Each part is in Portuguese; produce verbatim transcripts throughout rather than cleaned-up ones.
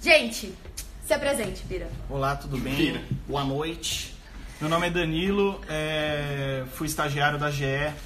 Gente, se apresente, Pira. Olá, tudo bem? Pira. Boa noite. Meu nome é Danilo, é... fui estagiário da G E,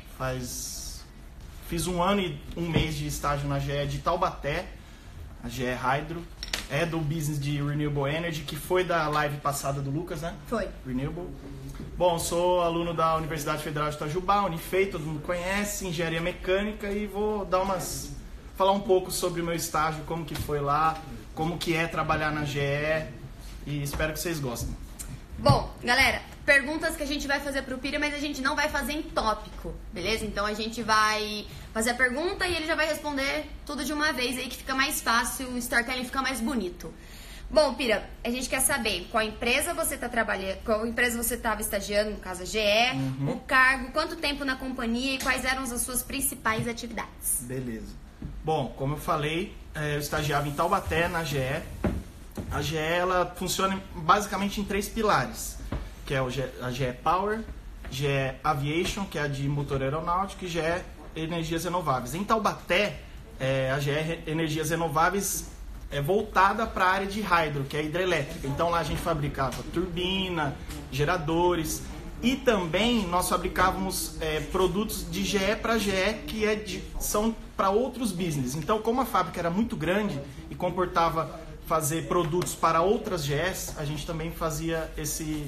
faz... fiz um ano e um mês de estágio na G E de Taubaté, a G E Hydro, é do business de Renewable Energy, que foi da live passada do Lucas, né? Foi. Renewable. Bom, sou aluno da Universidade Federal de Itajubá, Unifei, todo mundo conhece, engenharia mecânica, e vou dar umas... falar um pouco sobre o meu estágio, como que foi lá, como que é trabalhar na G E, e espero que vocês gostem. Bom, galera, perguntas que a gente vai fazer pro Pira, mas a gente não vai fazer em tópico, beleza? Então a gente vai fazer a pergunta e ele já vai responder tudo de uma vez aí, que fica mais fácil, o storytelling fica mais bonito. Bom, Pira, a gente quer saber qual empresa você tá trabalhando, qual empresa você estava estagiando, no caso a G E, uhum. o cargo, quanto tempo na companhia e quais eram as suas principais atividades. Beleza. Bom, como eu falei, eu estagiava em Taubaté, na G E. A G E ela funciona basicamente em três pilares, que é a G E Power, G E Aviation, que é a de motor aeronáutico, e G E Energias Renováveis. Em Taubaté, é, a G E Energias Renováveis é voltada para a área de hydro, que é hidrelétrica. Então lá a gente fabricava turbina, geradores, e também nós fabricávamos é, produtos de G E para G E, que é de, são para outros business. Então, como a fábrica era muito grande e comportava fazer produtos para outras G Es, a gente também fazia esse,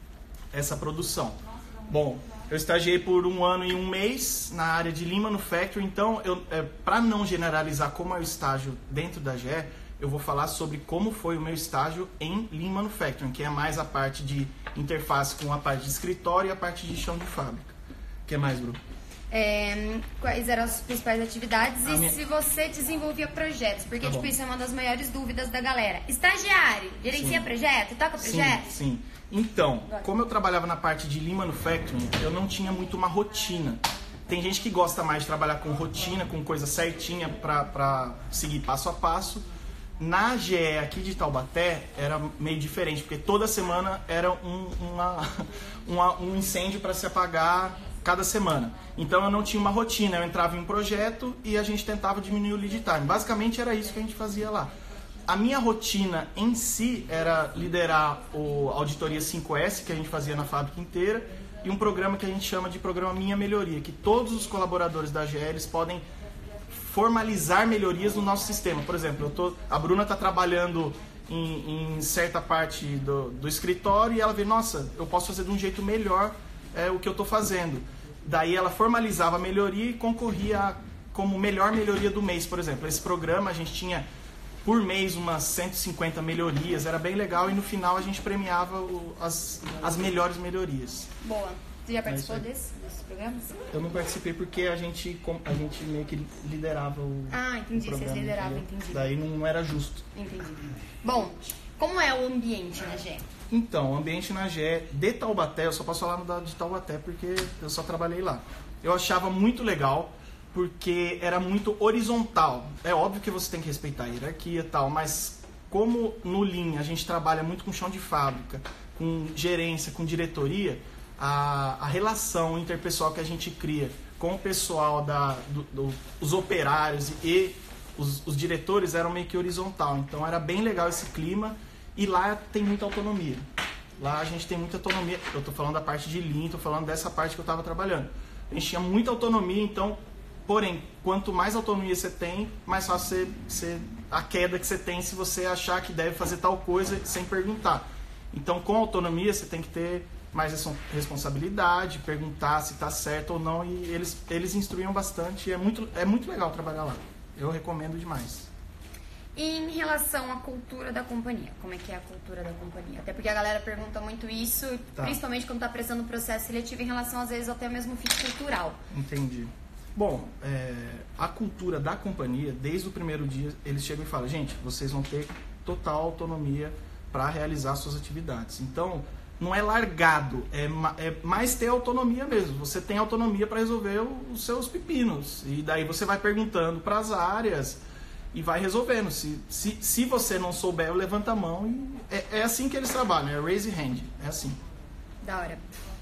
essa produção. Bom, eu estagiei por um ano e um mês na área de Lean Manufacturing, então, é, para não generalizar como é o estágio dentro da G E, eu vou falar sobre como foi o meu estágio em Lean Manufacturing, que é mais a parte de interface com a parte de escritório e a parte de chão de fábrica. O que mais, Bruno? É, quais eram as principais atividades a e minha... se você desenvolvia projetos, porque tá tipo, isso é uma das maiores dúvidas da galera. Estagiário, gerencia sim. projeto, toca projeto? Sim, sim. Então, como eu trabalhava na parte de Lean Manufacturing, eu não tinha muito uma rotina. Tem gente que gosta mais de trabalhar com rotina, com coisa certinha para seguir passo a passo. Na G E aqui de Taubaté era meio diferente, porque toda semana era um, uma, uma, um incêndio para se apagar cada semana. Então eu não tinha uma rotina, eu entrava em um projeto e a gente tentava diminuir o lead time. Basicamente era isso que a gente fazia lá. A minha rotina em si era liderar o Auditoria cinco S, que a gente fazia na fábrica inteira, e um programa que a gente chama de Programa Minha Melhoria, que todos os colaboradores da G E eles podem formalizar melhorias no nosso sistema. Por exemplo, eu tô, a Bruna está trabalhando em, em certa parte do, do escritório e ela vê, nossa, eu posso fazer de um jeito melhor é, o que eu estou fazendo. Daí ela formalizava a melhoria e concorria como melhor melhoria do mês, por exemplo. Esse programa a gente tinha por mês umas cento e cinquenta melhorias, era bem legal, e no final a gente premiava o, as, as melhores melhorias. Boa. Você já participou é desse, desses programas? Eu não participei porque a gente, a gente meio que liderava o Ah, entendi, o programa, vocês lideravam, entendeu? entendi. Daí não era justo. Entendi. Bom, como é o ambiente na G E? Então, o ambiente na G E de Taubaté, eu só posso falar no de Taubaté porque eu só trabalhei lá. Eu achava muito legal porque era muito horizontal. É óbvio que você tem que respeitar a hierarquia e tal, mas como no Lean a gente trabalha muito com chão de fábrica, com gerência, com diretoria, a, a relação interpessoal que a gente cria com o pessoal, da, do, do, os operários e os, os diretores eram meio que horizontal. Então era bem legal esse clima. E lá tem muita autonomia. Lá a gente tem muita autonomia. Eu estou falando da parte de Lean, estou falando dessa parte que eu estava trabalhando. A gente tinha muita autonomia, então, porém, quanto mais autonomia você tem, mais fácil você, você, a queda que você tem se você achar que deve fazer tal coisa sem perguntar. Então, com autonomia, você tem que ter mais responsabilidade, perguntar se está certo ou não, e eles, eles instruíam bastante. E é muito, é muito legal trabalhar lá. Eu recomendo demais. E em relação à cultura da companhia, como é que é a cultura da companhia? Até porque a galera pergunta muito isso, tá. Principalmente quando está prestando o processo seletivo em relação, às vezes, até mesmo fit cultural. Entendi. Bom, é, a cultura da companhia, desde o primeiro dia, eles chegam e falam, gente, vocês vão ter total autonomia para realizar suas atividades. Então, não é largado, é, é mais ter autonomia mesmo. Você tem autonomia para resolver os seus pepinos. E daí você vai perguntando para as áreas e vai resolvendo. Se, se, se você não souber, levanta a mão. E é, é assim que eles trabalham, é raise hand, é assim. Da hora.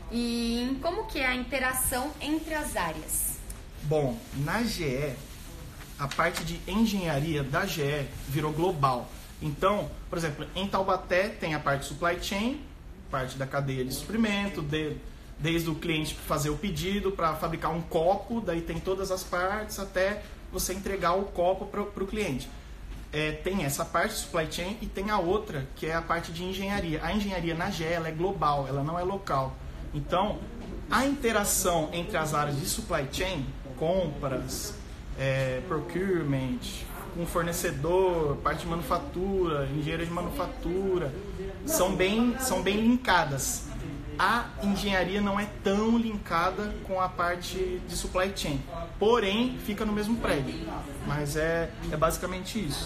E como que é a interação entre as áreas? Bom, na G E, a parte de engenharia da G E virou global. Então, por exemplo, em Taubaté tem a parte supply chain, parte da cadeia de suprimento, de, desde o cliente fazer o pedido para fabricar um copo, daí tem todas as partes até você entregar o copo para o cliente. É, tem essa parte supply chain e tem a outra, que é a parte de engenharia. A engenharia na G E ela é global, ela não é local. Então, a interação entre as áreas de supply chain, compras, é, procurement, com fornecedor, parte de manufatura, engenharia de manufatura, são bem, são bem linkadas. A engenharia não é tão linkada com a parte de supply chain, porém fica no mesmo prédio, mas é, é basicamente isso.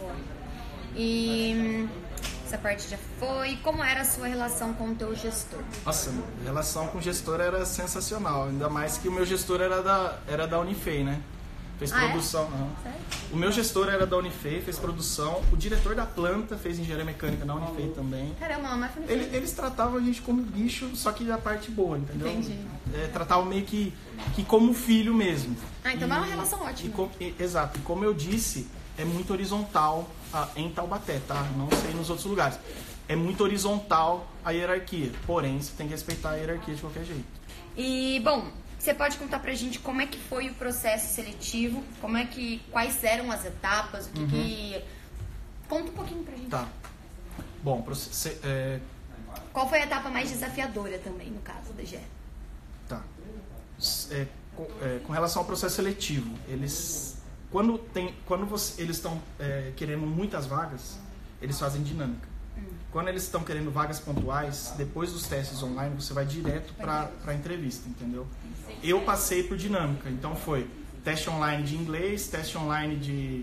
E essa parte já foi. Como era a sua relação com o teu gestor? Nossa, a relação com o gestor era sensacional, ainda mais que o meu gestor era da, era da Unifei, né? Fez ah, produção. É? Uhum. O meu gestor era da Unifei, fez produção. O diretor da planta fez engenharia mecânica na Unifei também. Caramba, mas foi Ele, Eles tratavam a gente como bicho, só que da parte boa, entendeu? Entendi. É, tratavam meio que, que como filho mesmo. Ah, então e, é uma relação ótima. E com, e, exato. E como eu disse, é muito horizontal a, em Taubaté, tá? Não sei nos outros lugares. É muito horizontal a hierarquia. Porém, você tem que respeitar a hierarquia de qualquer jeito. E, bom... Você pode contar pra gente como é que foi o processo seletivo, como é que, quais eram as etapas, o que, uhum. que... Conta um pouquinho pra gente. Tá. Bom, você, é... qual foi a etapa mais desafiadora também, no caso da G E? Tá. É, com, é, com relação ao processo seletivo, eles... Quando, tem, quando você, eles estão é, querendo muitas vagas, eles fazem dinâmica. Quando eles estão querendo vagas pontuais, depois dos testes online, você vai direto para a entrevista, entendeu? Eu passei por dinâmica, então foi teste online de inglês, teste online de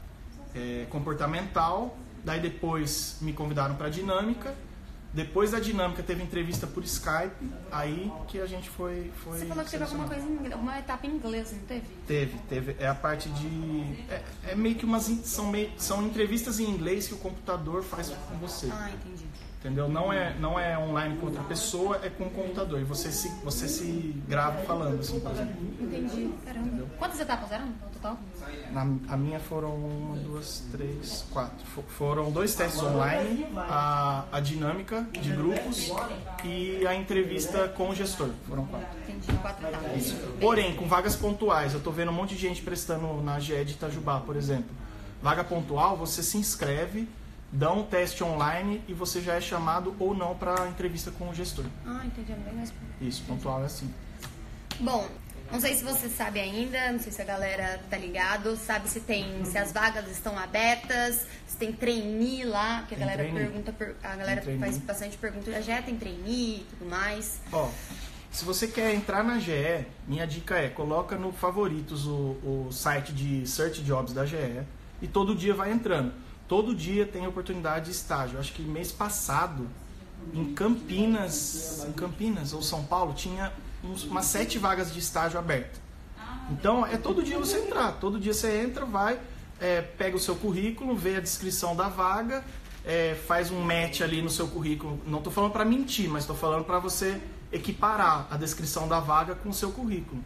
é, comportamental, daí depois me convidaram para dinâmica, depois da dinâmica teve entrevista por Skype, aí que a gente foi... foi você falou que teve alguma coisa, em, uma etapa em inglês, não teve? Teve, teve, é a parte de... É, é meio que umas... São, meio, são entrevistas em inglês que o computador faz com você. Ah, entendi. Entendeu? Não é, não é online com outra pessoa, é com o computador. E você se, você se grava falando, assim, por exemplo. Entendi, caramba. Entendeu? Quantas etapas eram no total? Na, a minha foram uma, duas, três, quatro. For, foram dois testes online, a, a dinâmica de grupos e a entrevista com o gestor. Foram quatro. Entendi, quatro etapas. Isso. Porém, com vagas pontuais, eu tô vendo um monte de gente prestando na G E de Itajubá, por exemplo. Vaga pontual, você se inscreve, dá um teste online e você já é chamado ou não para entrevista com o gestor. Ah, entendi. Bem mais... Isso, pontual é assim. Bom, não sei se você sabe ainda, não sei se a galera tá ligado, sabe se tem, se as vagas estão abertas, se tem trainee lá, que a tem galera trainee. pergunta, a galera faz bastante pergunta, já tem trainee e tudo mais. Ó, se você quer entrar na G E, minha dica é, coloca no favoritos o, o site de Search Jobs da G E e todo dia vai entrando. Todo dia tem oportunidade de estágio. Acho que mês passado, em Campinas, em Campinas ou São Paulo, tinha uns, umas sete vagas de estágio abertas. Então, é todo dia você entrar. Todo dia você entra, vai, é, pega o seu currículo, vê a descrição da vaga, é, faz um match ali no seu currículo. Não estou falando para mentir, mas estou falando para você equiparar a descrição da vaga com o seu currículo.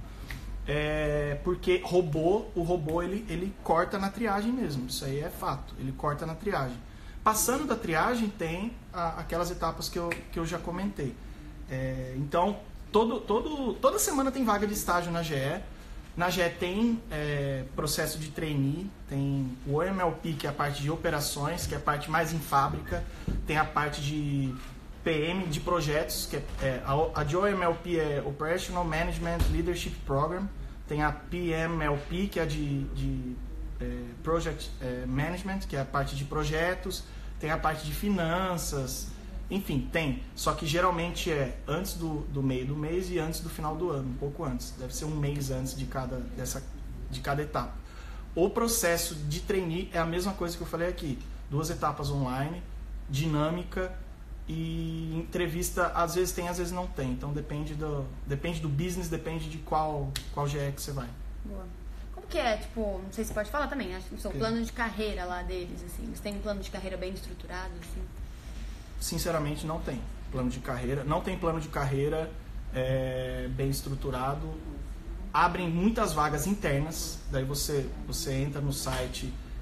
É, porque robô, o robô ele, ele corta na triagem mesmo, isso aí é fato, ele corta na triagem. Passando da triagem tem a, aquelas etapas que eu, que eu já comentei. É, então, todo, todo, toda semana tem vaga de estágio na G E. Na G E tem é, processo de trainee, tem o O M L P, que é a parte de operações, que é a parte mais em fábrica, tem a parte de P M de projetos, que é, é a, a de O M L P é Operational Management Leadership Program, tem a P M L P, que é a de, de é, Project é, Management, que é a parte de projetos, tem a parte de finanças, enfim, tem. Só que geralmente é antes do, do meio do mês e antes do final do ano, um pouco antes. Deve ser um mês antes de cada, dessa, de cada etapa. O processo de trainee é a mesma coisa que eu falei aqui. Duas etapas online, dinâmica e entrevista, às vezes tem, às vezes não tem. Então depende do, depende do business, depende de qual, qual G E que você vai. Boa. Como que é, tipo, não sei se você pode falar também, acho que o seu plano de carreira lá deles, assim, eles têm um plano de carreira bem estruturado, assim? Sinceramente, não tem plano de carreira. Não tem plano de carreira é, bem estruturado. Abrem muitas vagas internas, daí você, você entra no site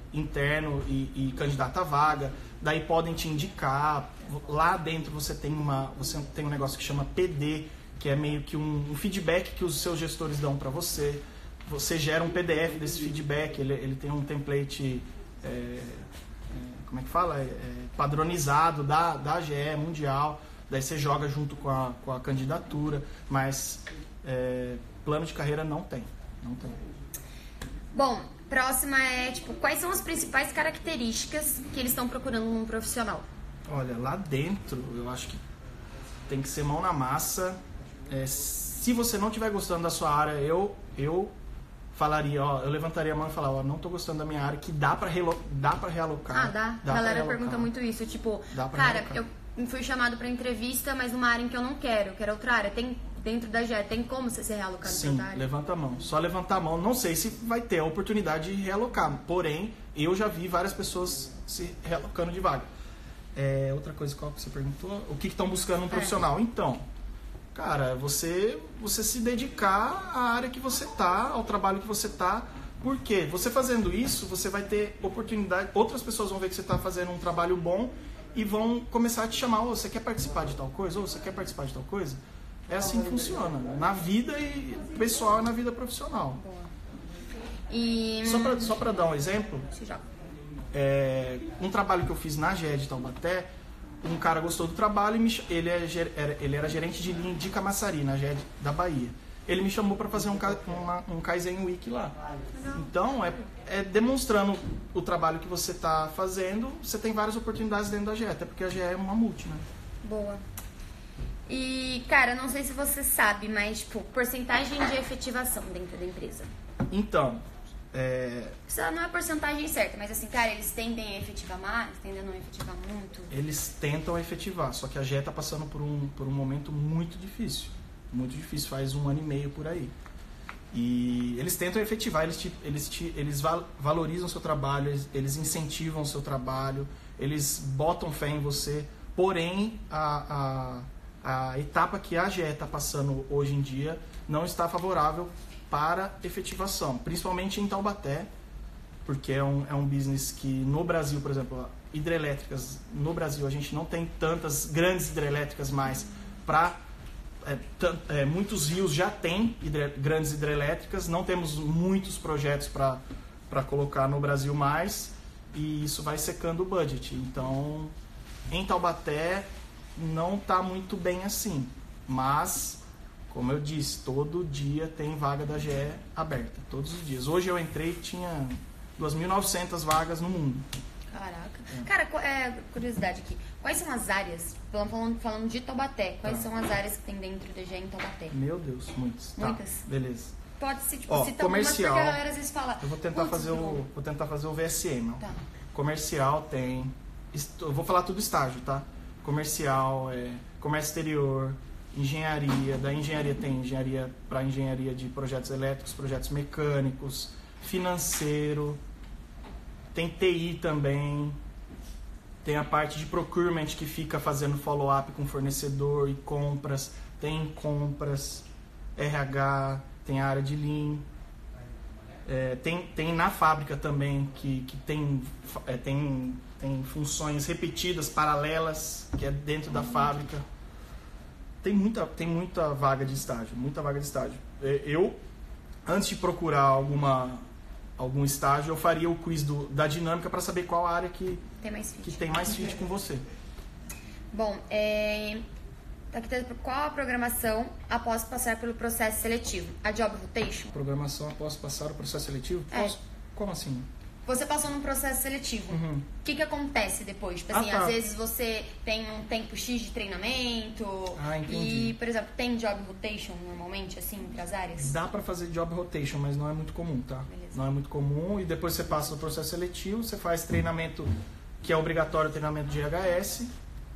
interno e, e candidato à vaga, daí podem te indicar. Lá dentro você tem, uma, você tem um negócio que chama P D, que é meio que um, um feedback que os seus gestores dão para você. Você gera um P D F desse feedback, ele, ele tem um template, é, é, como é que fala? É, é, padronizado da, da A G E mundial, daí você joga junto com a, com a candidatura, mas é, plano de carreira não tem, não tem. Bom, próxima é, tipo, quais são as principais características que eles estão procurando num profissional? Olha, lá dentro, eu acho que tem que ser mão na massa. É, se você não estiver gostando da sua área, eu, eu falaria, ó, eu levantaria a mão e falaria, ó, não tô gostando da minha área, que dá pra, relo, dá pra realocar. Ah, dá? dá a galera pergunta muito isso, tipo, cara, realocar. Eu fui chamado pra entrevista, mas numa área em que eu não quero, eu quero outra área. Tem, dentro da G E, tem como você ser realocado? Sim, pra outra área? Levanta a mão. Só levantar a mão. Não sei se vai ter a oportunidade de realocar, porém, eu já vi várias pessoas se realocando de vaga. É, outra coisa, qual que você perguntou? O que estão buscando um profissional? É. Então, cara, você, você se dedicar à área que você tá, ao trabalho que você tá. Por quê? Você fazendo isso, você vai ter oportunidade, outras pessoas vão ver que você está fazendo um trabalho bom e vão começar a te chamar, oh, você quer participar de tal coisa? Ou oh, você quer participar de tal coisa? É assim que funciona, na vida e pessoal e na vida profissional. E... Só para só para dar um exemplo, é, um trabalho que eu fiz na G E de Taubaté, um cara gostou do trabalho e me, ele, é, ele era gerente de linha de Camaçari, na G E da Bahia. Ele me chamou para fazer um, uma, um Kaizen Week lá. Então, é, é demonstrando o trabalho que você está fazendo, você tem várias oportunidades dentro da G E, até porque a G E é uma multi, né? Boa. E, cara, não sei se você sabe, mas, tipo, porcentagem de efetivação dentro da empresa. Então, é... Isso não é a porcentagem certa, mas assim, cara, eles tendem a efetivar mais, tendem a não efetivar muito? Eles tentam efetivar, só que a G E está passando por um, por um momento muito difícil. Muito difícil, faz um ano e meio por aí. E eles tentam efetivar, eles, te, eles, te, eles val, valorizam o seu trabalho, eles, eles incentivam o seu trabalho, eles botam fé em você, porém a, a, a etapa que a G E está passando hoje em dia não está favorável para efetivação, principalmente em Taubaté, porque é um, é um business que no Brasil, por exemplo, hidrelétricas, no Brasil a gente não tem tantas grandes hidrelétricas mais para... É, é, muitos rios já têm hidre, grandes hidrelétricas, não temos muitos projetos para colocar no Brasil mais, e isso vai secando o budget. Então, em Taubaté não está muito bem assim, mas, como eu disse, todo dia tem vaga da G E aberta, todos os dias. Hoje eu entrei e tinha duas mil e novecentas vagas no mundo. Caraca. É. Cara, é, curiosidade aqui. Quais são as áreas, falando, falando de Taubaté, quais tá. são as áreas que tem dentro da G E em Taubaté? Meu Deus, muitas. Muitas? Tá, beleza. Pode ser, tipo, Ó, citar comercial, algumas, porque a galera às vezes fala... Eu vou tentar, fazer o, vou tentar fazer o V S M. Tá. Comercial tem... Eu vou falar tudo estágio, tá? Comercial, é, comércio exterior, engenharia. Da engenharia tem engenharia para engenharia de projetos elétricos, projetos mecânicos, financeiro... Tem T I também, tem a parte de procurement que fica fazendo follow-up com fornecedor e compras, tem compras, R H, tem a área de Lean, é, tem, tem na fábrica também que, que tem, é, tem, tem funções repetidas, paralelas, que é dentro da fábrica. Tem muita, tem muita vaga de estágio, muita vaga de estágio. Eu, antes de procurar alguma... algum estágio, eu faria o quiz do, da dinâmica para saber qual área que tem mais fit, que tem mais fit com você. Bom, é... qual a programação após passar pelo processo seletivo? A job rotation? Programação após passar o processo seletivo? É. Posso? Como assim? Você passou num processo seletivo. Uhum. O que, que acontece depois? Tipo assim, ah, tá. às vezes você tem um tempo X de treinamento. Ah, entendi. E, por exemplo, tem job rotation normalmente, assim, entre as áreas? Dá pra fazer job rotation, mas não é muito comum, tá? Beleza. Não é muito comum. E depois você passa no processo seletivo, você faz treinamento, que é obrigatório, treinamento de H S.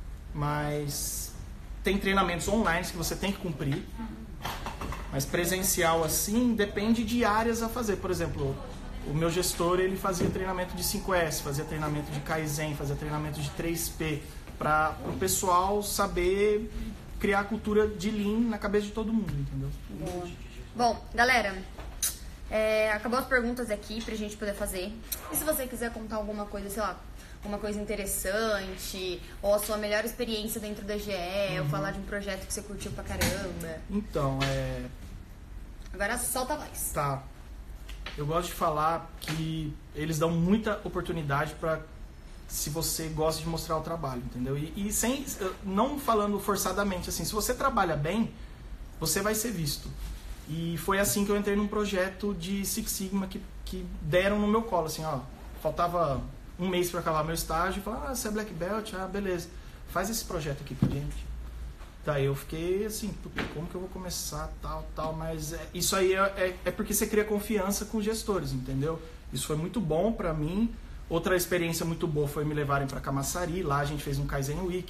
Mas tem treinamentos online que você tem que cumprir. Mas presencial, assim, depende de áreas a fazer. Por exemplo... O meu gestor, ele fazia treinamento de cinco S, fazia treinamento de Kaizen, fazia treinamento de três P, para o pessoal saber criar a cultura de Lean na cabeça de todo mundo, entendeu? Boa. Bom, galera, É, acabou as perguntas aqui pra gente poder fazer. E se você quiser contar alguma coisa, sei lá, uma coisa interessante, ou a sua melhor experiência dentro da G E, uhum. ou falar de um projeto que você curtiu pra caramba. Então, é... Agora solta a voz. Tá. Eu gosto de falar que eles dão muita oportunidade pra... se você gosta de mostrar o trabalho, entendeu? E, e sem... não falando forçadamente, assim, se você trabalha bem, você vai ser visto. E foi assim que eu entrei num projeto de Six Sigma que, que deram no meu colo, assim, ó. Faltava um mês para acabar meu estágio, e falaram, ah, você é Black Belt? Ah, beleza. Faz esse projeto aqui pra gente. Daí eu fiquei assim, como que eu vou começar, tal, tal, mas é, isso aí é, é, é porque você cria confiança com os gestores, entendeu? Isso foi muito bom pra mim. Outra experiência muito boa foi me levarem pra Camaçari, lá a gente fez um Kaizen Week.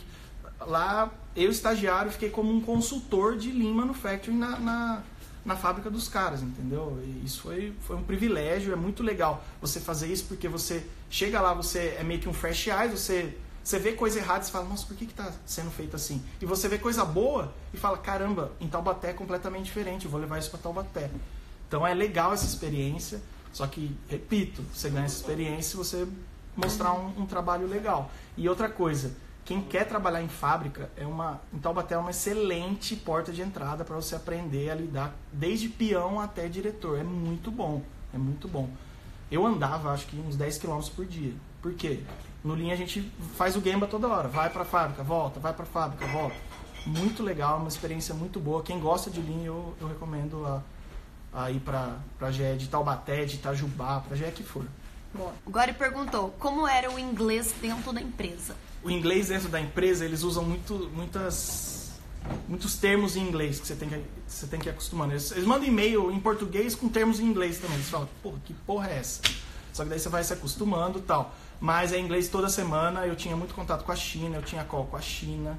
Lá, eu, estagiário, fiquei como um consultor de Lean Manufacturing na... na na fábrica dos caras, entendeu? E isso foi, foi um privilégio, é muito legal você fazer isso, porque você chega lá, você é meio que um fresh eyes, você, você vê coisa errada e você fala, nossa, por que que tá sendo feito assim? E você vê coisa boa e fala, caramba, em Taubaté é completamente diferente, eu vou levar isso para Taubaté. Então é legal essa experiência, só que, repito, você ganha essa experiência se você mostrar um, um trabalho legal. E outra coisa, quem quer trabalhar em fábrica, é uma, em Taubaté é uma excelente porta de entrada para você aprender a lidar desde peão até diretor. É muito bom, é muito bom. Eu andava, acho que uns dez quilômetros por dia. Por quê? No Lean a gente faz o Gemba toda hora. Vai para a fábrica, volta, vai para a fábrica, volta. Muito legal, uma experiência muito boa. Quem gosta de Lean, eu, eu recomendo a, a ir para a G E de Taubaté, de Itajubá, para a G E que for. Bom, agora ele perguntou, como era o inglês dentro da empresa? O inglês dentro da empresa, eles usam muito, muitas, muitos termos em inglês que você tem que, você tem que ir acostumando. Eles, eles mandam e-mail em português com termos em inglês também. Eles falam, porra, que porra é essa? Só que daí você vai se acostumando e tal. Mas é inglês toda semana. Eu tinha muito contato com a China, eu tinha call com a China,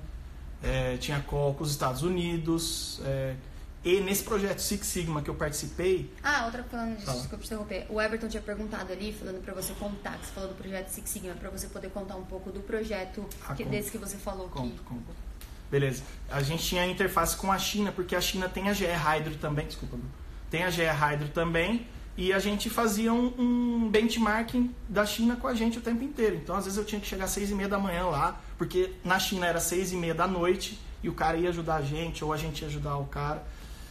é, tinha call com os Estados Unidos. É, e nesse projeto Six Sigma que eu participei... Ah, outra falando disso, desculpa te interromper. O Everton tinha perguntado ali, falando pra você contar, que você falou do projeto Six Sigma, pra você poder contar um pouco do projeto ah, que, desse que você falou conto, aqui. Conto. Beleza. A gente tinha a interface com a China, porque a China tem a G E Hydro também, desculpa, tem a G E Hydro também, e a gente fazia um, um benchmarking da China com a gente o tempo inteiro. Então, às vezes eu tinha que chegar às seis e meia da manhã lá, porque na China era seis e meia da noite, e o cara ia ajudar a gente, ou a gente ia ajudar o cara.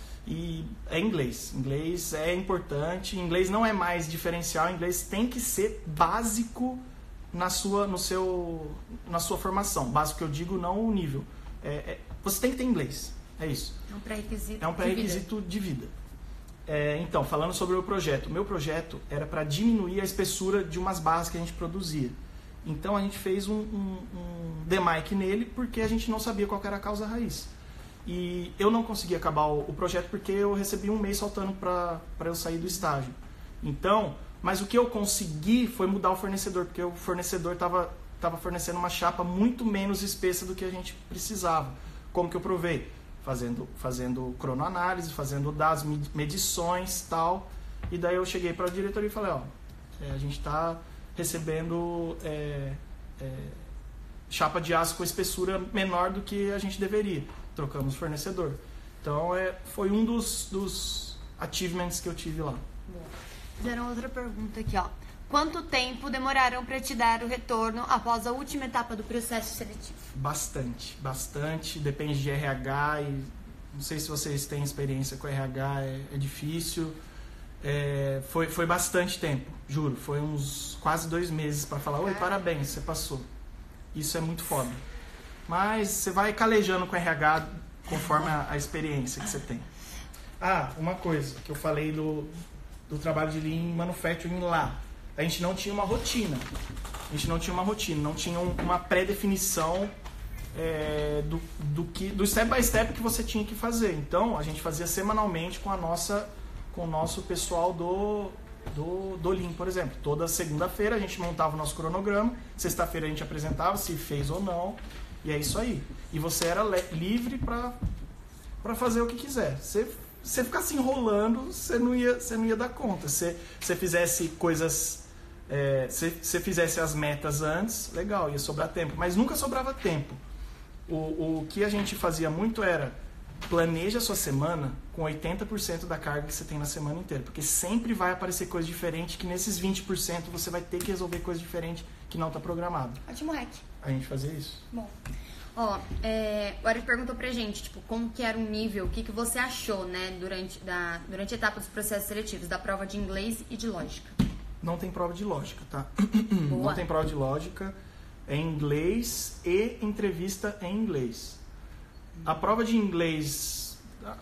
E é inglês. Inglês é importante. Inglês não é mais diferencial. Inglês tem que ser básico na sua, no seu, na sua formação. Básico que eu digo, não o nível. É, é, você tem que ter inglês. É isso. É um pré-requisito. É um pré-requisito de vida. De vida. É, então, falando sobre o meu projeto. O meu projeto era para diminuir a espessura de umas barras que a gente produzia. Então a gente fez um, um, um demic nele porque a gente não sabia qual era a causa raiz. E eu não consegui acabar o, o projeto porque eu recebi um mês faltando para eu sair do estágio. Então, mas o que eu consegui foi mudar o fornecedor, porque o fornecedor estava tava fornecendo uma chapa muito menos espessa do que a gente precisava. Como que eu provei? Fazendo, fazendo cronoanálise, fazendo das medições e tal. E daí eu cheguei para a diretoria e falei, ó, é, a gente está recebendo é, é, chapa de aço com espessura menor do que a gente deveria. Trocamos fornecedor. Então, é, foi um dos, dos achievements que eu tive lá. Fizeram outra pergunta aqui, ó. Quanto tempo demoraram para te dar o retorno após a última etapa do processo seletivo? Bastante, bastante. Depende de R H e não sei se vocês têm experiência com R H, é, é difícil. É, foi, foi bastante tempo, juro. Foi uns quase dois meses para falar, oi, parabéns, você passou. Isso é muito foda. Mas você vai calejando com R H conforme a, a experiência que você tem. Ah, uma coisa que eu falei do, do trabalho de Lean Manufacturing lá. A gente não tinha uma rotina. A gente não tinha uma rotina, não tinha um, uma pré-definição é, do, do, que, do step by step que você tinha que fazer. Então, a gente fazia semanalmente com, a nossa, com o nosso pessoal do, do, do Lean, por exemplo. Toda segunda-feira a gente montava o nosso cronograma, sexta-feira a gente apresentava se fez ou não. E é isso aí. E você era livre para para fazer o que quiser. Você, você ficasse enrolando, você não ia, você não ia dar conta. Se você fizesse coisas... É, se você fizesse as metas antes, legal, ia sobrar tempo. Mas nunca sobrava tempo. O, o que a gente fazia muito era... planeja a sua semana com oitenta por cento da carga que você tem na semana inteira, porque sempre vai aparecer coisa diferente, que nesses vinte por cento você vai ter que resolver coisa diferente que não está programado. Ótimo hack. A gente fazer isso. Bom, ó, é, o Eric perguntou pra gente, tipo, como que era o nível, o que, que você achou, né, durante, da, durante a etapa dos processos seletivos, da prova de inglês e de lógica? Não tem prova de lógica, tá? Boa. Não tem prova de lógica, é inglês e entrevista em inglês. A prova de inglês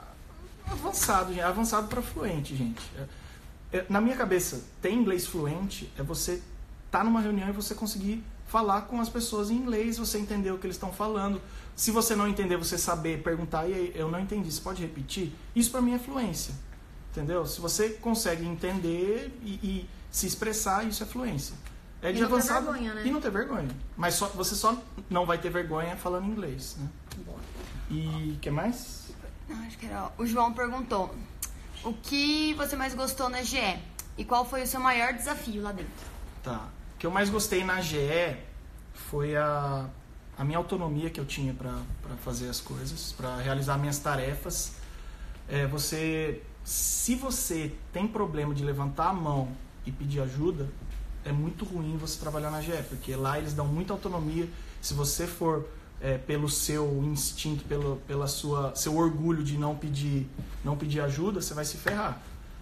avançado, avançado para fluente, gente. Na minha cabeça, ter inglês fluente é você estar numa reunião e você conseguir falar com as pessoas em inglês, você entender o que eles estão falando. Se você não entender, você saber perguntar, e aí, eu não entendi, você pode repetir? Isso para mim é fluência, entendeu? Se você consegue entender e, e se expressar, isso é fluência. É de e não avançado, ter vergonha, né? E não ter vergonha. Mas só, você só não vai ter vergonha falando inglês, né? Boa. E o que mais? Acho que era, o João perguntou, o que você mais gostou na G E? E qual foi o seu maior desafio lá dentro? Tá. O que eu mais gostei na G E foi a, a minha autonomia que eu tinha para fazer as coisas, para realizar minhas tarefas. É, você, se você tem problema de levantar a mão e pedir ajuda, é muito ruim você trabalhar na G E, porque lá eles dão muita autonomia. Se você for é, pelo seu instinto, pelo pela sua, seu orgulho de não pedir, não pedir ajuda, você vai se ferrar.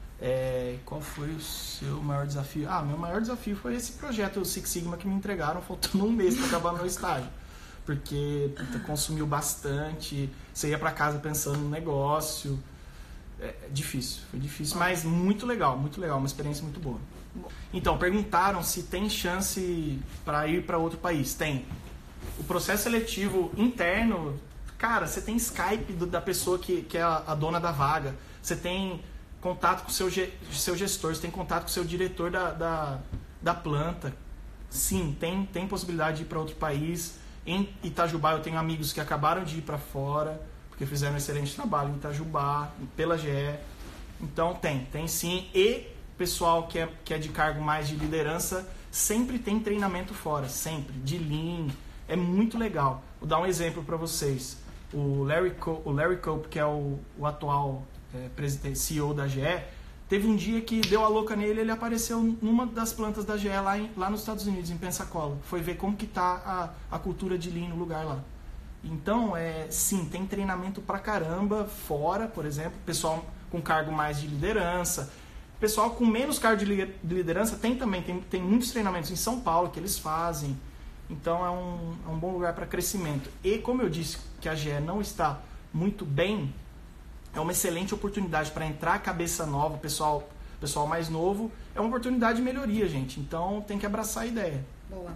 É, qual foi o seu maior desafio? Ah, meu maior desafio foi esse projeto, o Six Sigma, que me entregaram faltando um mês para acabar meu estágio. Porque puta, consumiu bastante, você ia para casa pensando no negócio. É, é difícil, foi difícil, mas muito legal, muito legal, uma experiência muito boa. Então, perguntaram se tem chance para ir para outro país. Tem. O processo seletivo interno, cara, você tem Skype do, da pessoa que, que é a, a dona da vaga, você tem contato com o seu, seu gestor, você tem contato com o seu diretor da, da, da planta. Sim, tem, tem possibilidade de ir para outro país. Em Itajubá eu tenho amigos que acabaram de ir para fora, porque fizeram um excelente trabalho em Itajubá, pela G E. Então tem, tem sim. E pessoal que é, que é de cargo mais de liderança, sempre tem treinamento fora, sempre, de Lean, é muito legal. Vou dar um exemplo para vocês. O Larry, Co- o Larry Cope, que é o, o atual é, presidente, C E O da G E, teve um dia que deu a louca nele, ele apareceu numa das plantas da G E lá, em, lá nos Estados Unidos, em Pensacola. Foi ver como que tá a, a cultura de Lean no lugar lá. Então, é, sim, tem treinamento pra caramba fora, por exemplo, pessoal com cargo mais de liderança. Pessoal com menos cargo de liderança tem também, tem, tem muitos treinamentos em São Paulo que eles fazem. Então é um, é um bom lugar para crescimento. E como eu disse que a G E não está muito bem, é uma excelente oportunidade para entrar cabeça nova, pessoal, pessoal mais novo. É uma oportunidade de melhoria, gente. Então tem que abraçar a ideia. Boa.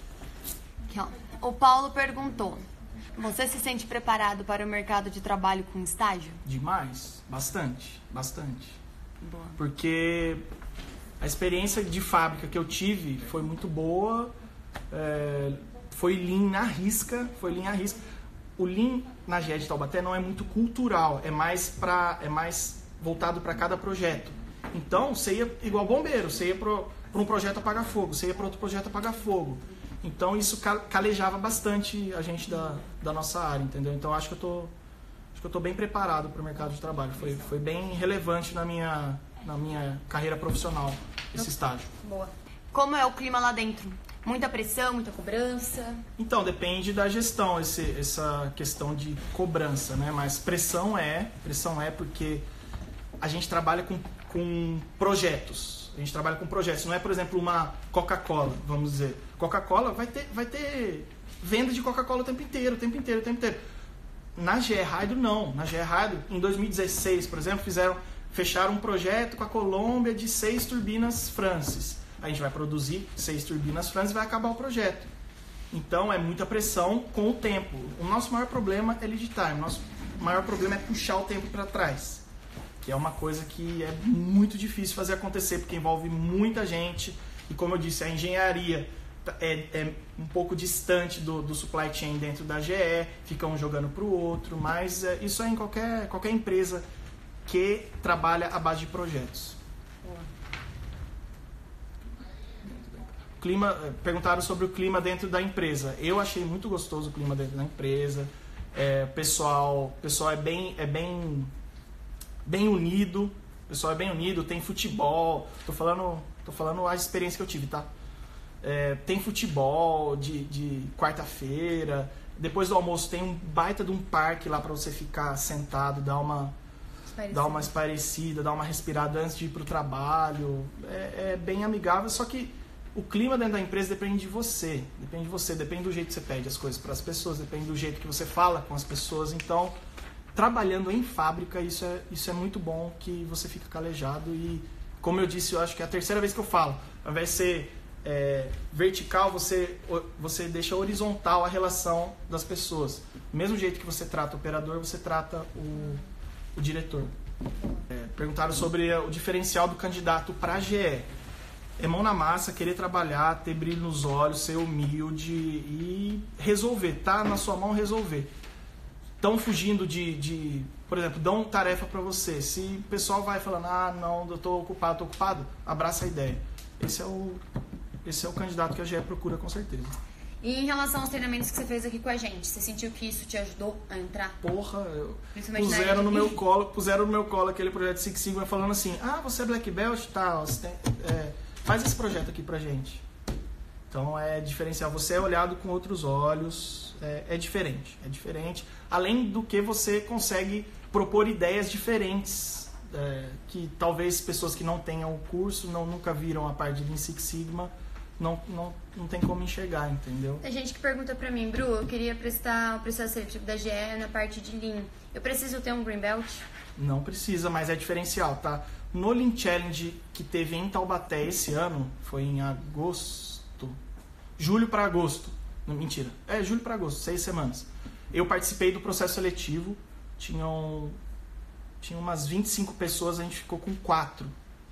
Aqui, ó. O Paulo perguntou, você se sente preparado para o mercado de trabalho com estágio? Demais. Bastante. Bastante. Boa. Porque a experiência de fábrica que eu tive foi muito boa, é, foi Lean na risca, foi Lean à risca. O Lean na G E de Taubaté não é muito cultural, é mais, pra, é mais voltado para cada projeto. Então, você ia igual bombeiro, você ia para um projeto apagar fogo, você ia para outro projeto apagar fogo. Então, isso calejava bastante a gente da, da nossa área, entendeu? Então, acho que eu tô... Acho que eu estou bem preparado para o mercado de trabalho. Foi, foi bem relevante na minha, na minha carreira profissional, esse estágio. Boa. Como é o clima lá dentro? Muita pressão, muita cobrança? Então, depende da gestão, esse, essa questão de cobrança, né? Mas pressão é, pressão é porque a gente trabalha com, com projetos. A gente trabalha com projetos. Não é, por exemplo, uma Coca-Cola, vamos dizer. Coca-Cola vai ter, vai ter venda de Coca-Cola o tempo inteiro, o tempo inteiro, o tempo inteiro. Na G E Hydro, não. Na G E Hydro, em dois mil e dezesseis, por exemplo, fizeram, fecharam um projeto com a Colômbia de seis turbinas Francis. A gente vai produzir seis turbinas Francis e vai acabar o projeto. Então, é muita pressão com o tempo. O nosso maior problema é lead time. O nosso maior problema é puxar o tempo para trás. Que é uma coisa que é muito difícil fazer acontecer, porque envolve muita gente. E, como eu disse, a engenharia É, é um pouco distante do, do supply chain dentro da G E, fica um jogando para o outro, mas é, isso é em qualquer, qualquer empresa que trabalha à base de projetos. Clima, perguntaram sobre o clima dentro da empresa. Eu achei muito gostoso o clima dentro da empresa. É, pessoal, pessoal é bem, é bem, bem unido. O pessoal é bem unido. Tem futebol. Tô falando, tô falando a experiência que eu tive, tá? É, tem futebol de, de quarta-feira. Depois do almoço tem um baita de um parque lá para você ficar sentado, dar uma, dar uma esparecida, dar uma respirada antes de ir pro trabalho. É, é bem amigável, só que o clima dentro da empresa depende de você, depende de você, depende do jeito que você pede as coisas para as pessoas, depende do jeito que você fala com as pessoas. Então, trabalhando em fábrica, isso é, isso é muito bom, que você fica calejado. E, como eu disse, eu acho que é a terceira vez que eu falo, ao invés de ser é, vertical, você, você deixa horizontal a relação das pessoas. Do mesmo jeito que você trata o operador, você trata o, o diretor. É, perguntaram sobre o diferencial do candidato para a G E. É mão na massa, querer trabalhar, ter brilho nos olhos, ser humilde e resolver. Tá na sua mão resolver. Estão fugindo de, de... Por exemplo, dão tarefa para você. Se o pessoal vai falando, ah, não, eu tô ocupado, tô ocupado, abraça a ideia. Esse é o, esse é o candidato que a G E procura, com certeza. E em relação aos treinamentos que você fez aqui com a gente, você sentiu que isso te ajudou a entrar? Porra, eu... puseram no meu colo, puseram no meu colo aquele projeto Six Sigma falando assim, ah, você é Black Belt, tá, você tem... É... faz esse projeto aqui pra gente. Então é diferencial. Você é olhado com outros olhos. É, é diferente. É diferente. Além do que você consegue propor ideias diferentes. É, que talvez pessoas que não tenham o curso, não, nunca viram a parte de Lean Six Sigma, não, não, não tem como enxergar, entendeu? Tem gente que pergunta pra mim, Bru, eu queria prestar o processo seletivo da G E na parte de Lean. Eu preciso ter um Green Belt? Não precisa, mas é diferencial, tá? No Lean Challenge que teve em Taubaté esse ano, foi em agosto, julho para agosto, não, mentira, é julho para agosto, seis semanas. Eu participei do processo seletivo, tinham, tinham umas vinte e cinco pessoas, a gente ficou com quatro.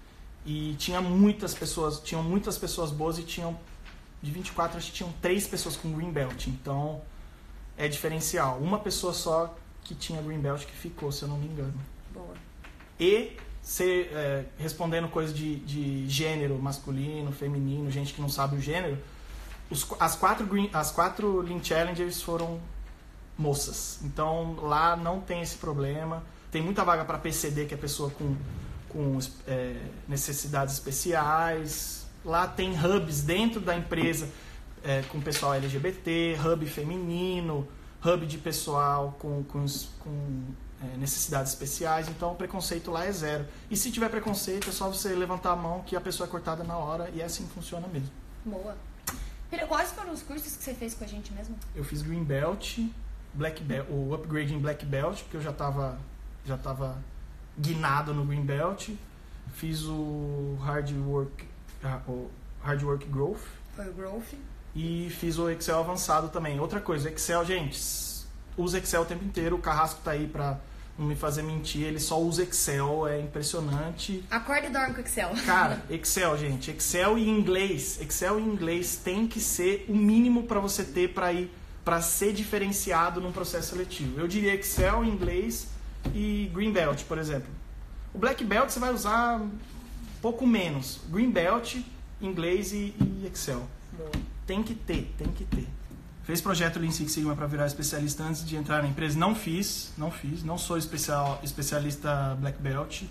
E tinha muitas pessoas, tinham muitas pessoas boas e tinham, de vinte e quatro, acho que tinham três pessoas com Green Belt, então é diferencial. Uma pessoa só que tinha Green Belt que ficou, se eu não me engano. Boa. E... Ser, é, respondendo coisas de, de gênero, masculino, feminino, gente que não sabe o gênero, os, as, quatro green, as quatro Lean Challengers foram moças. Então lá não tem esse problema. Tem muita vaga para P C D, que é pessoa com, com é, necessidades especiais. Lá tem hubs dentro da empresa é, com pessoal L G B T, hub feminino, hub de pessoal com... com, com É, necessidades especiais, então o preconceito lá é zero. E se tiver preconceito, é só você levantar a mão que a pessoa é cortada na hora, e é assim que funciona mesmo. Boa. Quais foram os cursos que você fez com a gente mesmo? Eu fiz Green Belt, Black Belt, o upgrade em Black Belt, porque eu já estava já tava guinado no Green Belt. Fiz o Hard Work, o Hard Work Growth. Foi o Growth. E fiz o Excel avançado também. Outra coisa, Excel, gente, usa Excel o tempo inteiro. O Carrasco tá aí pra não me fazer mentir, ele só usa Excel, é impressionante. Acorda e dorme com Excel. Cara, Excel, gente, Excel e inglês, Excel e inglês tem que ser o mínimo para você ter para ir para ser diferenciado num processo seletivo. Eu diria Excel, inglês e Green Belt, por exemplo. O Black Belt você vai usar um pouco menos. Green Belt, inglês e, e Excel. Boa. Tem que ter, tem que ter. Fez projeto Lean Six Sigma para virar especialista antes de entrar na empresa? Não fiz, não fiz. Não sou especial, especialista Black Belt.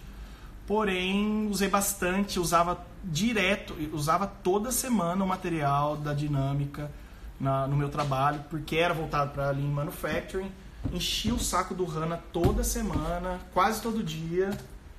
Porém, usei bastante, usava direto, usava toda semana o material da dinâmica na, no meu trabalho, porque era voltado para Lean Manufacturing. Enchi o saco do HANA toda semana, quase todo dia.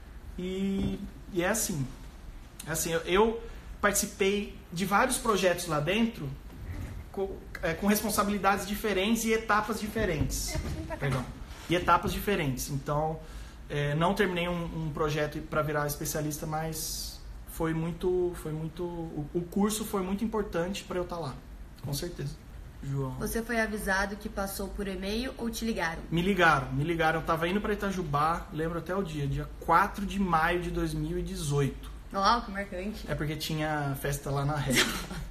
E, e é assim. É assim, eu, eu participei de vários projetos lá dentro com, é, com responsabilidades diferentes e etapas diferentes. Perdão. E etapas diferentes. Então, é, não terminei um, um projeto para virar especialista, mas foi muito, foi muito, o, o curso foi muito importante para eu estar lá, com certeza. João. Você foi avisado que passou por e-mail ou te ligaram? Me ligaram, me ligaram. Eu tava indo para Itajubá, lembro até o dia, dia quatro de maio de dois mil e dezoito. Uau, que marcante. É porque tinha festa lá na rap.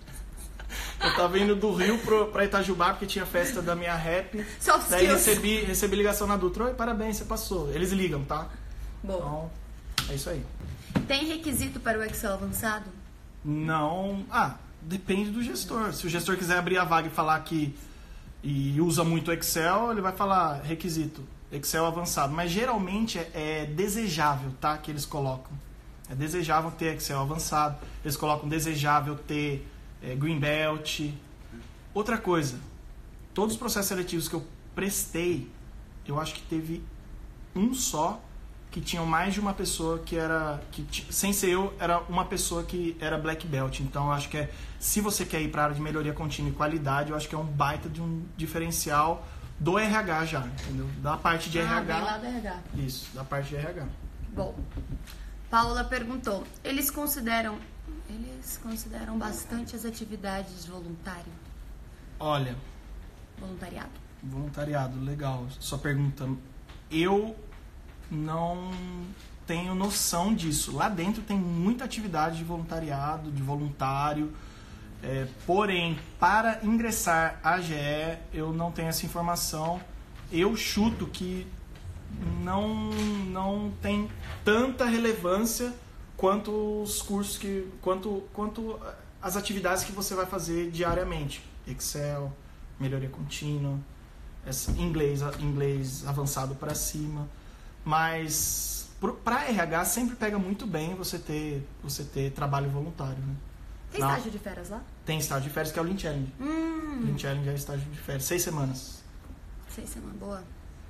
Eu tava indo do Rio pro, pra Itajubá porque tinha festa da minha rap. Soft Daí skills. recebi, recebi ligação na Dutra. Oi, parabéns, você passou. Eles ligam, tá? Boa. Então, é isso aí. Tem requisito para o Excel avançado? Não... Ah, depende do gestor. Se o gestor quiser abrir a vaga e falar que, e usa muito Excel, ele vai falar requisito, Excel avançado. Mas geralmente é, é desejável, tá? Que eles colocam. É desejável ter Excel avançado. Eles colocam desejável ter é, Green Belt. Outra coisa, todos os processos seletivos que eu prestei, eu acho que teve um só que tinham mais de uma pessoa que era, que, sem ser eu, era uma pessoa que era Black Belt. Então eu acho que é, se você quer ir para a área de melhoria contínua e qualidade, eu acho que é um baita de um diferencial do R H já, entendeu? Da parte de ah, R H. Bem lá do R H. Isso, da parte de R H. Bom, Paula perguntou, eles consideram, eles consideram bastante as atividades voluntário? Olha... Voluntariado. Voluntariado, legal. Sua pergunta, eu não tenho noção disso. Lá dentro tem muita atividade de voluntariado, de voluntário. É, porém, para ingressar à A G E, eu não tenho essa informação. Eu chuto que não, não tem tanta relevância quanto os cursos que... Quanto, quanto as atividades que você vai fazer diariamente. Excel, melhoria contínua, inglês, inglês avançado para cima. Mas para R H sempre pega muito bem você ter, você ter trabalho voluntário, né? Tem Não. estágio de férias lá? Tem estágio de férias, que é o Lean Challenge. Hum. Lean Challenge é estágio de férias. Seis semanas. Seis semanas, boa.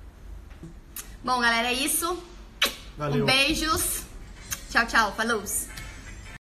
Bom, galera, é isso. Valeu. Um beijos. Tchau, tchau. Falou.